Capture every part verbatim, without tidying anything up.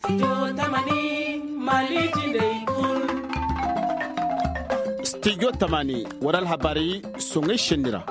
Studio Tamani Maliki Day Kul. Studio Tamani waral habari sungai shindira.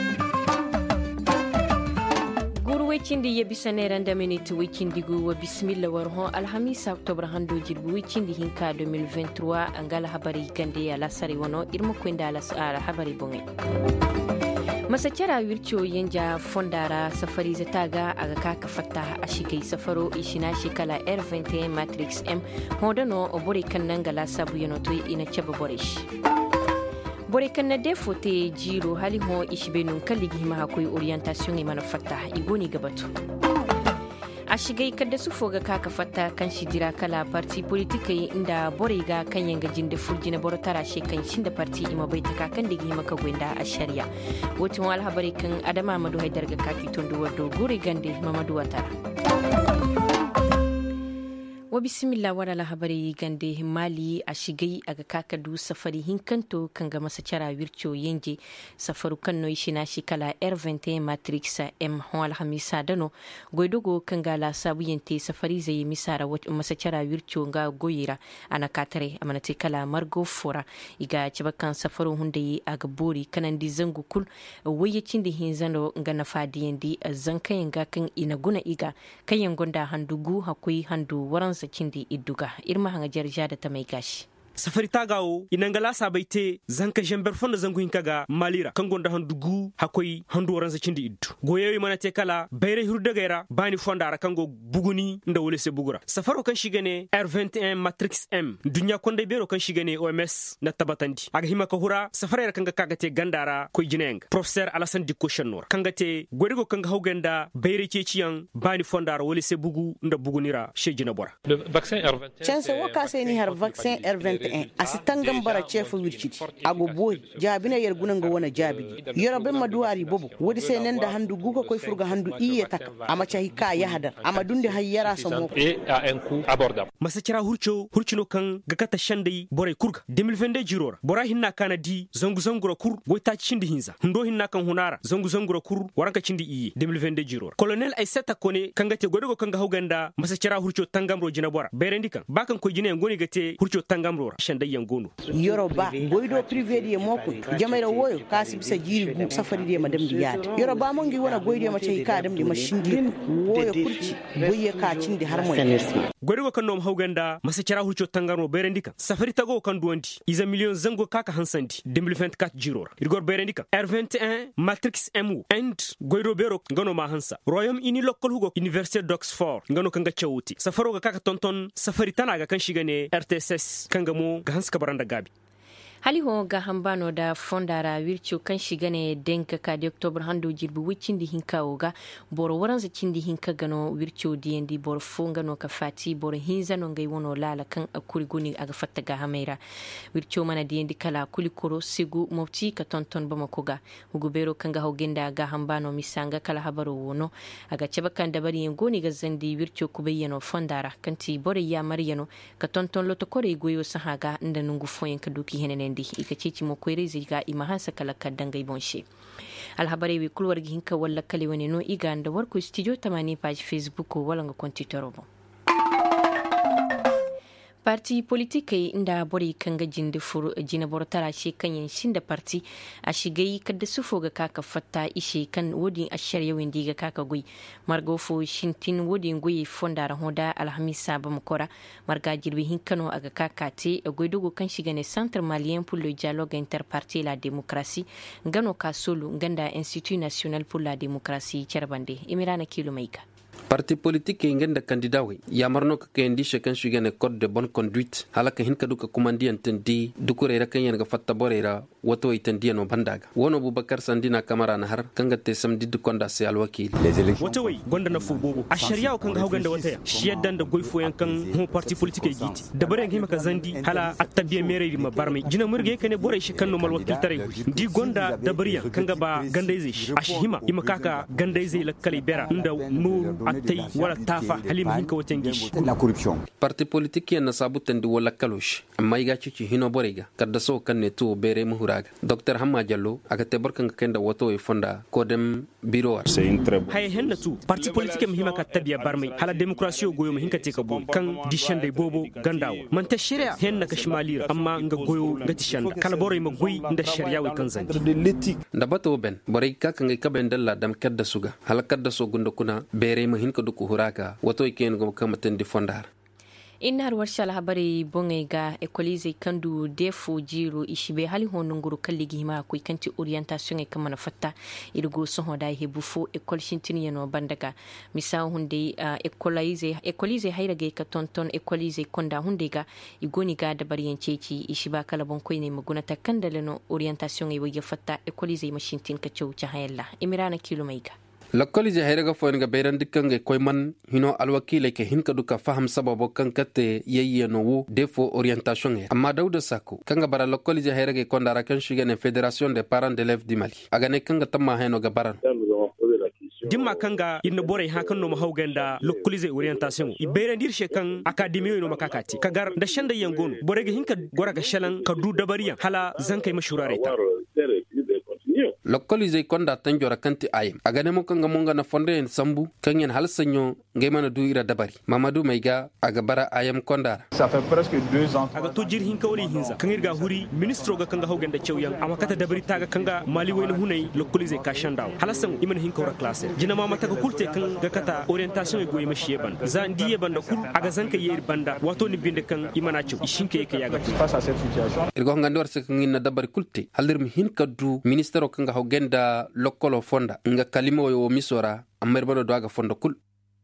Wikindi ya bisanera nda minute wikindi gu wa bismillah warho alhamisa octobre hando jirbu wikindi hinka deux mille vingt-trois angala habari gande ala sari wono irmo kwenda ala ala habari bonge masachara wircho yanja fondara safari zataga aga kaka fatta ashikai safaro ishina shikala R vingt et un Matrix M hodano obore kannangala sabu yonoto ina chaba borish bore kanna defo te jiro hali ho ishbenun kalligi ma hakoi orientation e manufata igoni gabatu ashigai kadda su foga kaka fatta kan shidira kala parti politikai inda bore ga kan yanga jinde furjina boro tara she kan shinda parti ima bai taka kan digi maka gwenda a shari'a wotin wal habari kan adama madu haidar ga kaki tondo wado gure gande mamadu watara wa bismillah wala la habari gande mali a shigai aga kakadu safari hinkanto kanga masachara wircho yenje safaru kanno ishina shikala R vingt et un Matrix M hon alhamisa dano goidogo kanga la sabuyente safari zai misara wat masachara wircho nga goyira ana katare amanate kala margo fora iga cibakan safaru hunde aga bori kanandi zangu kul wayecin da hinzano nga na fadiyendi zankayen ga kan ina guna iga kayan gonda handugu hakui handu waran kindi idduga irma hanga jarja da ta mai gashi safari tagawo inangala sabaite zanka jember fonda zangu hinkaga malira kangonda handugu hakoi handu oranza cindi iddu goyewi manate kala bayre hurdagaira bani fonda ara kango buguni nda wole se bugura safaro kan shigane R vingt et un Matrix M dunya konde bero kan shigane O M S na tabatandi aga himaka hura safari kanga kagate gandara koy jinenga professeur Alassane Dicko Chenor kangate gorigo kanga hawgenda bayre ceciyan bani fonda ara wole se bugu nda bugunira shejina bora le vaccin R vingt et un chance wakase ni har vaccin R vingt asitangan bara chefu wirchiti ago boy jabina yergunan ga wana jabi yorobe maduwari bobo wodi sai nan da handu guko koy furga handu iye tak ama chahi ka ya hadar ama dunde hayyara samo et à un coût abordable masakira hurcho hurchino kan gakata shandai boray kurga deux mille vingt-deux jirora bora hinna kana di zongu zongura kur goita chindi hinza ndo hinna kan hunara zongu zongura kur waranka chindi iye deux mille vingt-deux jirora colonel Aissata Kone kangate godego kanga huganda masakira hurcho tangamro jina bora berendika bakan ko jine ngoni gate hurcho tangamro shanda yangono Yoruba goido privé di moko jamaira woyo kasi bisa jiri gu safari di madam di yata Yoruba mongi wona goido ma cey ka dam di mashindi woyo kurci boye ka cindi har moy goido kan nom hawganda masakira hurcho tangamro berendika safari tago kan duwanti iza million zango kaka hansandi deux mille vingt-quatre jirora irgor berendika R vingt et un Matrix M and goido bero ngano ma hansa Royaume Uni local hugo Université d'Oxford ngano kanga chawuti safaro ga kaka tonton safari tanaga kan shigane R T S S kanga mo ga hanska baranda gabi hali ho ga hambano da fondara wircho kan shigane denka ka de october hando jirbu wicindi hinka oga boro waranza cindi hinka gano wircho diendi boro fonga no ka fati boro hinza no ngai wono lala kan akuri guni aga fatta ga hamera wircho mana diendi kala kuli koro sigu moti ka tonton bama koga hugubero kan ga hogenda ga hambano misanga kala habaro wono aga ceba kan da bari ngoni ga zandi wircho kubayeno fondara kanti boro ya mariyano ka tonton loto kore goyo sahaga nda nungu foyen ka duki henene ika ceci mo koyre ziga imahansa kala kadangay bonshe alhabari wi kulwar hinka walla kali woni no iga nda warko studio tamani page Facebook wala nga konti torobo parti politique inda bori kanga jinde furu jina bortara she kanyen shinda parti a shigai kadda sufoga kaka fatta ishe kan wodi ashariya wendi ga kaka gui margo fo shintin wodi gui fondara hoda alhamisa ba mukora marga jirbi hinkano aga kaka te goidogo kan shiga ne centre malien pour le dialogue interparti la démocratie ngano ka solo nganda institut national pour la démocratie charbande emirana kilomeika parti politique ngenda candidat ya marno ka kendi shekan shugane code de bonne conduite halaka hinka duka kumandi antendi dukure ra kanya ga fatta borera wato itendi no bandaga wono Bubakar Sandina kamara na har kanga te samdi dukonda se alwakil wato wai gonda na fu bobo a shari'a kan ga hawganda wata shi yaddan da goifo yankan ho parti politique giti da bare ngima ka zandi hala attabiye mere ma barme jina murge kane bore shi kan no mal wakil tare di gonda da bariya kanga ba ganda zai a shihima imakaka ganda zai lakkali bera inda mu atay wala tafa halima hinka watengi la corruption parti politique na sabutan di wala kalosh amma iga cici hino borega kadda so kan ne to bere muhura huraga Dr Hamma Jallo aga te barkan kenda wato e fonda ko dem biro hay henna tu parti politique mi hima ka tabiya barmai hala demokrasiyo goyo mi hinka te ka bo kan dishande bobo gandawo man ta shari'a henna ka shimalira amma nga goyo ga tishanda kala boro ma goyi nda shari'a we kan zan da bato ben boray ka kan ka ben dalla dam kadda suga hala kadda so gundo kuna bere ma hinka duku huraga wato ken go kamaten di fondar innar warshal habari bongega equalize kandu defo jiro ishibe hali hono nguru kalligi ma ko kanti orientation e kamana fatta irgo so hoda hebu fo école shintini no bandaga misa hunde uh, equalize equalize hayrage ka tonton equalize konda hundega igoni ga da bari yanceci ishiba kala bon koyne maguna takandale no orientation e wege fatta equalize mashintin ka chawcha hayalla emirana kilomaiga Lakoli je hayraga fo nga bayran dikkange koy man hino alwakile ke hinka duka faham sababo kan katte yeyye no wu defo orientation e amma dawda sako kanga bara lakoli je hayraga ko ndara kan shigene fédération des parents d'élèves du Mali aga ne kanga tamma heno ga baran dimma kanga inna bore ha kan no ma hawganda localiser orientation i bere ndir she kan academy no makakati kagar da shanda yangon bore ga hinka gora ga shalan ka du dabariya hala zankay mashurare ta Lokoli zai konda tanjora kanti ayem agane mo kanga monga na fonde en sambu kanyen halsanyo ngaymana du ira dabari Mamadou Maiga aga bara ayem konda ça fait presque deux ans aga to jir hinka woni hinza kangirga huri ministro ga kanga hawganda cewyan amakata dabari taga kanga mali wayna hunay lokoli zai kashandaw halasan iman hinka wora classe jina mama taga kulte kan ga kata orientation e goyi mashiye ban za ndiye banda kul aga zanka yeri banda wato ni binde kan imana cew ishinke yake yaga face à cette situation irgo ngandor se kangina dabari kulte haldir mi hinka du ministro kanga hawgenda lokolo fonda nga kalimo yo misora amerbano doaga fonda kul.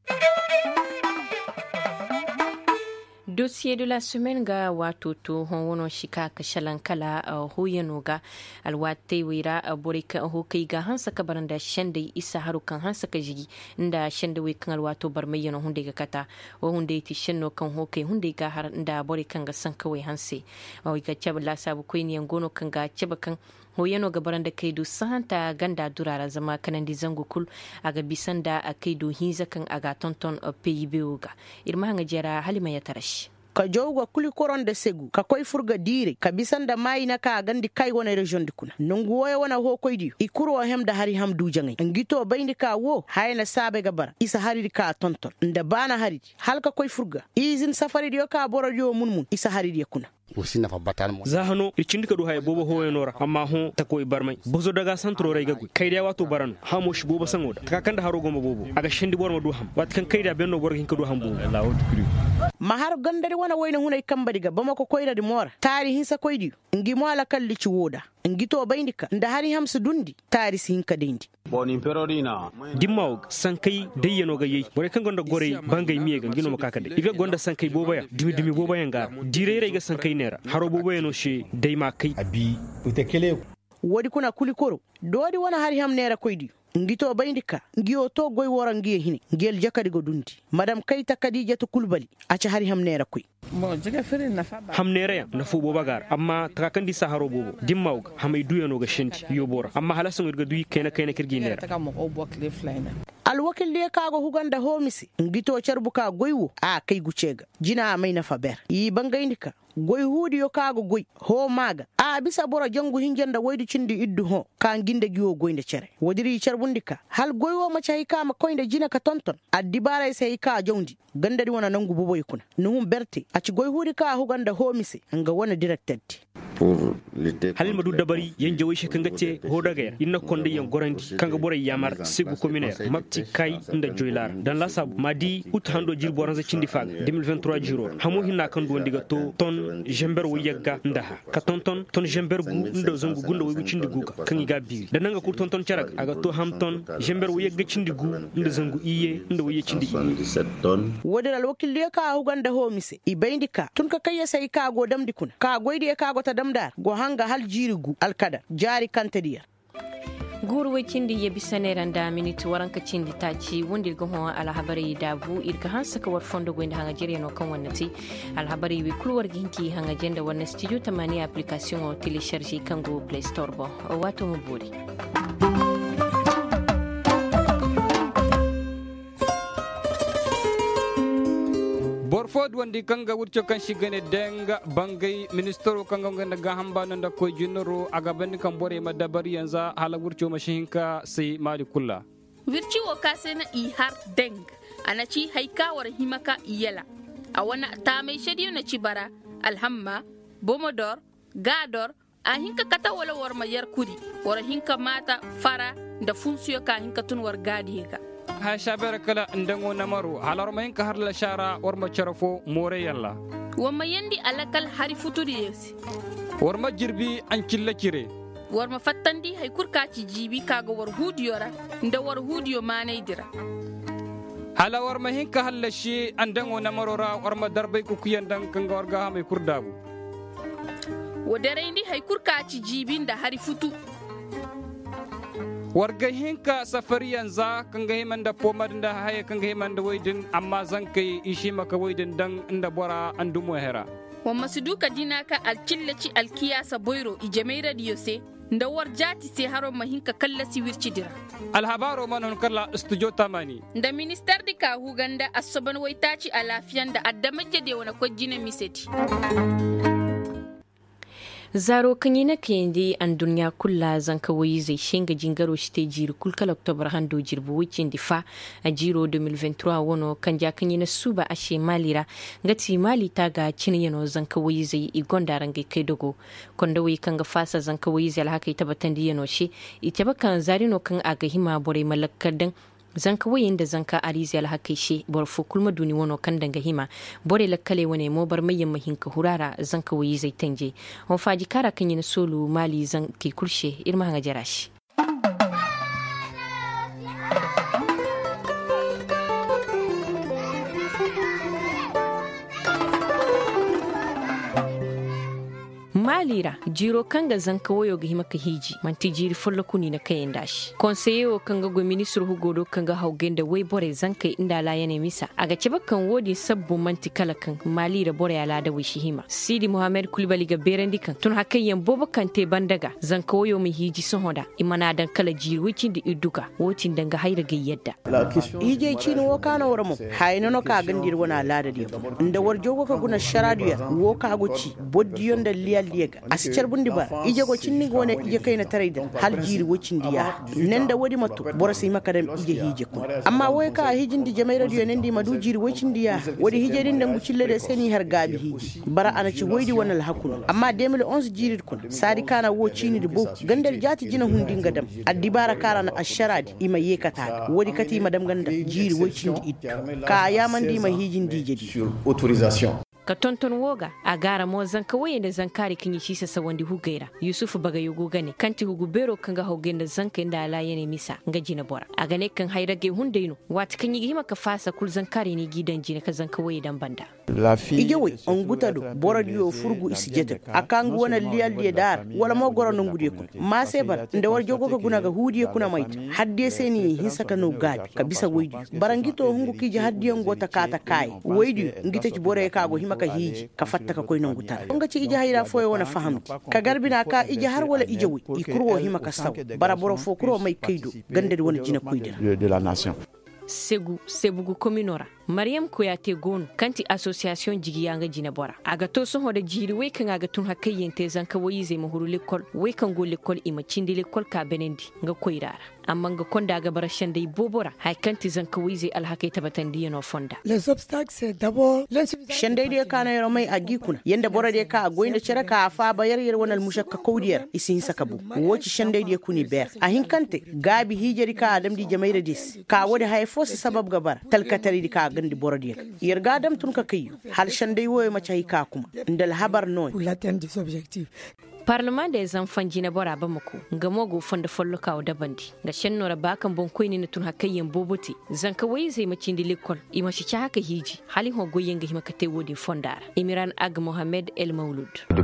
Dossier de la semaine ga watoto honwono shika kashalankala huyanoga alwate wira borika hokai ga hansa kabaranda shande isa harukan hansa kajigi nda shande we kan alwato barmayano hunde ga kata o hunde ti shenno kan hokai hunde ga har nda borikan ga sanka we hanse o ga chabla sabu koini ngono kan ga chabakan hoyano gabaran da kaido sahanta ganda durara zama kanan di zango kul aga bisanda a kaido hinza kan aga tonton a P I B ga irma hanga jera halima ya tarashi ka jowga kuli koron de segu ka koy furga dire ka bisanda mai na ka gandi kai wona region di kuna nungu woya wona ho koy di ikuro hem da hari ham du jangai ngito bayni ka wo hayna sabe gabara isa hari ka tonton nda bana hari halka koy furga izin safari dio ka boro dio munmun isa hari di kuna usina fa batal mo zahano e cindika du hay bobo hoyenora amma ho takoy barmay bozo daga santro ray gagu kayda wato baran hamo shi bobo sangoda ka kanda haro goma bobo aga shendi borma du ham wat kan kayda benno borgin ka du ham bobo la haute cru mahar gandari wana wayna hunay kamba diga bamako koyda di mora tarihin sa koydi ngi mo ala kalli ci woda ngi to bayndika nda hari ham su dundi tarisi hinka dendi boni perorina dimmaw sankay deyeno ga yey bore kan gonda gore bangay miye ga ngino makaka de iga gonda sankay bobo ya dimi dimi bobo ya ngar direre ga sankay nera haro bobo yeno she deyma kay abi utekele wodi kuna kulikoro dodi wana hari ham nera koydi ngito bayndika ngiyo to goy wora ngiye hini ngel jakadi go dundi madam kayta kadijatu kulbali acha hari ham nera koy mo jaga fere na fa ham nera ya na fu bobagar amma takakandi saharo bobo dimmaw hamay duyeno ga shendi yobora amma halasan ga duyi kayna kayna kirgi nera taka mo obo cliff line alwakil le kago huganda homisi ngito charbuka goywo a kay gucega jina mai na faber yi bangaynika goy hudi yo kago goy ho maga a bisa bora jangu hinjanda waydu cindi iddu ho ka ginde giwo goynde cere wodiri charbundika hal goywo ma chay ka ma koynde jina ka tonton addi bare sey ka jondi gandari wona nangu boboy kuna nuhum berte aci goy hudi ka huganda homisi nga wona directed halma du dabari yen jawi she kanga te ho daga ya inna konde yen gorandi kanga bore yamar sigu communaire mapti kay nda joylar dan la sab madi ut hando jir boranza cindi faga deux mille vingt-trois jiro hamu hinna kan do ndiga to ton jember wo yegga ndaha ka ton ton ton jember gu ndo zongu gundo wo cindi guga kan iga bi dan nga ku ton ton charag aga to ham ton jember wo yegga cindi gu ndo zongu iye ndo wo ye cindi soixante-dix-sept tonnes wodal alwakil le ka huganda homise ibayndika tun ka kayya sai ka go damdi kuna ka goyde ka go ta damdar go hanga hal jirigu alkada jari kantadiya gurwe cindi ye bisaneran da minute waranka cindi taci wondir go ho ala habari dabu irka hansa ka war fondo go inda hanga jere no kan wannati ala habari wi kulwar ginki hanga jenda wannan studio tamani application o télécharger kango play store bo wato mo bori borfod wandi kanga wurcho kan shigane denga bangai ministero kanga nganda gahamba nanda ko jinoro aga bandi kan bore ma dabari yanza hala wurcho mashinka sai mali kulla wirci wo kasena i har deng anaci haika war himaka iyela a wana ta mai shediyo na cibara alhamma bomodor gador a hinka kata wala war mayar kudi war hinka mata fara da funsiyo ka hinka tun war gadi ka ha shabara kala ndango namaru halar ma hinka har la shara war ma charafo more yalla wa mayandi alakal hari futuri yesi war ma jirbi an killa kire war ma fattandi hay kurka ci jibi kaga war hudiyora nda war hudiyo manay dira hala war ma hinka halla shi andango namarora war ma darbay ku kuyandan kanga war ga mai kurdabu wadare ndi hay kurka ci jibin da hari futu warga hinka safariyan za kanga himanda pomad da haye kanga himanda waidin amma zan kai ishi maka waidin dan inda bora andumo hera wa masuduka dinaka alkillaci alkiyasa boyro ijamai radio se nda war jati se haro mahinka kallasi wirci dira alhabaro manon kala studio tamani nda minister di ka huganda asoban waitaci alafiyan da addamaje de wana kwajina miseti zaro kanyi na kendi an dunya kulla zanka wayi zai shinga jingaro shite jiri kulkal oktobar hando jirbu wicin difa a jiro deux mille vingt-trois wono kanja kanyi na suba ashe malira ngati mali taga cin yano zanka wayi zai igonda rangai kai dogo konda wayi kanga fasa zanka wayi zai alhaka ita batandi yano shi ita bakan zarino kan aga hima bore malakar dan zanka wayin da zanka arizi alhakai she borfo kulma duni wono kan danga hima bore lakkale wane mo bar mayyan mahinka hurara zanka wayi zai tanje on faji kara kan yin solo mali zanki kurshe irma hanga jarashi malira jiro kanga zanka wayo ga himaka hiji manti jiri fulla kuni na kayan dashi konseyo kanga go ministro hugodo kanga haugenda wai bore zanka inda la yana misa aga cibakan wodi sabbu manti kala kan malira bore ala da wishi hima sidi muhammad kulbali ga berendi kan tun hakan yan bobo kan te bandaga zanka wayo mi hiji sun hoda imana dan kala jiri wicin da iduka wotin danga haira ga yadda hije chino wakana waramo hayno no ka gandir wana lada di inda warjogo ka guna sharadiya wo ka goci boddiyon da liyal diega asicar bundi ba ije go cinni gone ije kayna tarayda hal jiri wocin diya nenda wodi matu bora sai makadam ije hije ko amma woy ka hijindi jamai radio nendi madu jiri wocin diya wodi hije din dangu cille de seni har gabi hiji bara ana ci woydi wonal hakunu amma deux mille onze jiri kun sadi kana wo cini de bo gandar jati jina hundinga dam addi bara kara na asharadi ima yekata wodi kati madam ganda jiri wocin di it ka yamandi ma hijindi jedi autorisation ka tonton woga a gara mo zanka waye da zankari kan yi shisa sa wandi hugaira yusufu baga yugo gane kanti hugu bero kan ga hogenda zanka inda ala yene misa nga jina bora a gane kan hairage hundaino wat kan yi hima ka fasa kul zankari ni gidan jina ka zanka waye dan banda la fille igewe on gutado bora dio furgu isjete akangu wana liyal liya dar wala mo goro no ngudiye ko ma sebar nda war jogo ka guna ga hudiye kuna maita hadde seni hinsa ka no gabi ka bisa waydi barangito hungu kiji hadde ngota kata kai waydi ngita ci bora ka go hima ka hiji ka fatta ka koy no ngutara onga ci ije hayra foyo wana fahamti ka garbina ka ije har wala ije wi ikurwo hima ka saw bara boro fo kuro mai kaido gande wona jina koydira de la nation segu sebugu kominora Mariam Kuyate Gonu kanti association jigi yanga jina bora aga to so hoda jiri we kan aga tun hakay yente zanka wayi ze mahuru lekol we kan go lekol ima cindi lekol ka benendi nga koyrara amma nga konda aga barashan dai bobora hay kanti zanka wayi ze alhakay tabatan di no fonda les obstacles c'est d'abord shandai de kana yaro mai agikuna yanda bora de ka goyinda cere ka fa bayar yar wonal mushakka kawdiyar isin sakabu woci shandai de kuni ber a hinkante gabi hijeri ka adam di jamaira dis ka wodi hay fosi sabab gabar talkatari di ka gandi borodiya yerga dam tun ka kayu hal shandai woy ma cai ka kuma ndal habar non pour l'atteinte des objectifs Parlement des enfants jina bora ba muku ga mogo fonda follo kawo dabandi ga shennora bakan bon koyni na tun hakayyen boboti zanka wayi zai macin di lekol ima shi haka hiji halin ho goyen ga hima kate wodi fondara Imiran Ag Mohamed El Maulud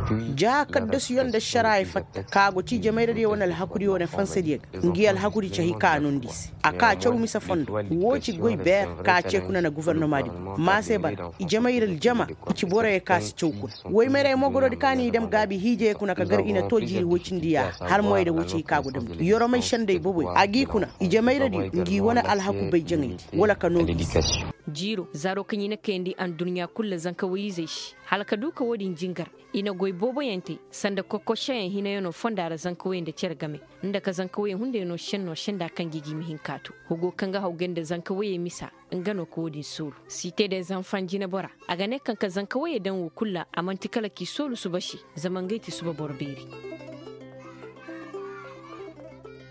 ja kadda su yonda sharai fatta kago ci jamaira de wonal hakuri wona fansadiya ngi al hakuri ci kanun dis aka chawu misa fondo woci goy ber ka ce kuna na gouvernement di ma se bar jamaira jama ci bora e kasi chawkun woy mere mogoro di kani dem gabi hije kuna ka gar ina to jiri wocin diya har moy da wuce ka gudum yoro mai shandai bobo agi kuna ije mai radi ngi wona alhaku bai jangai wala kano jiro zaro kanyi na kendi an duniya kulla zanka wayi zai shi halka duka wodin jingar ina goy bobo yante sanda kokko shayan hina yono fondara zanka wayin da cer game inda ka zanka wayin hunde no shenno shenda kan gigi mihin katu hugo kanga haugen da zanka waye misa ngano ko wodin suru site da zanfan jina bora aga ne kan ka zanka waye dan wu kulla amantikala ki solu subashi zaman gaiti suba borberi